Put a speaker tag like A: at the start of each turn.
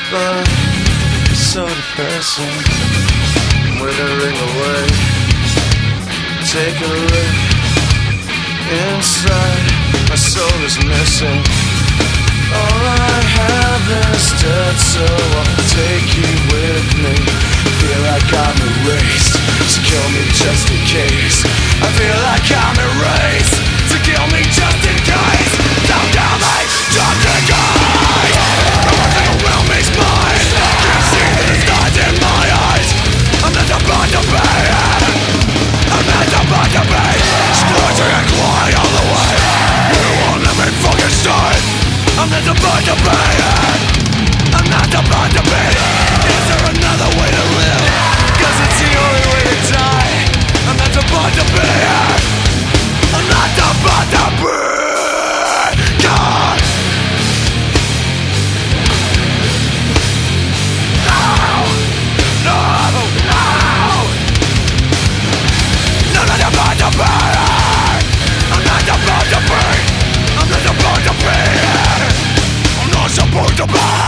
A: but it's so depressing. I'm withering away. Take a look inside. My soul is missing. All I have is dead, so I'll take you with me. Feel like I'm erased, so kill me just in case. I feel like I'm erased, so kill me just in case. Don't kill me just in case. Everything around me's mine. Can't see the stars in my eyes. I'm not about to pay. I'm not about to pay. Scorching and clawing all the way. You won't let me fucking stay. I'm not about to pay. I'm not about to pay. Is there another way to live? Cause it's the only way to die. I'm not about to pay. I'm not about to pay. God. No, no, no. No, not about to pay. I'm not about to pay. I'm not about to pay. I'm not supposed to pay.